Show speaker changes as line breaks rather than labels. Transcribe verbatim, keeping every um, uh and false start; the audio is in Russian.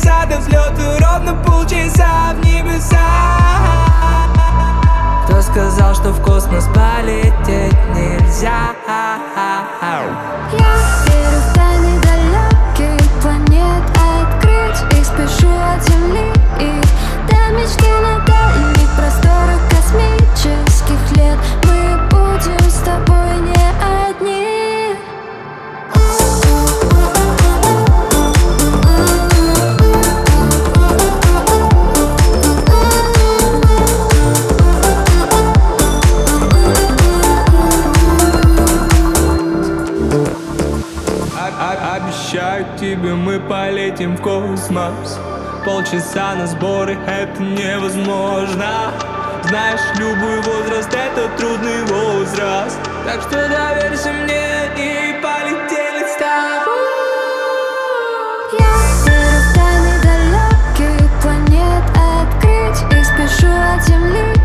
часа до взлета, ровно полчаса в небеса. Кто сказал, что в космос полететь нельзя?
Я верю в тайны далеких планет, открыть их спешу от Земли и до мечты на дальних просторах космических лет. Мы будем с тобой не одни.
Обещаю тебе, мы полетим в космос. Полчаса на сборы, это невозможно. Знаешь, любой возраст — это трудный возраст. Так что доверься мне и полетели с тобой.
Я верю в тайны далеких планет, открыть их спешу от Земли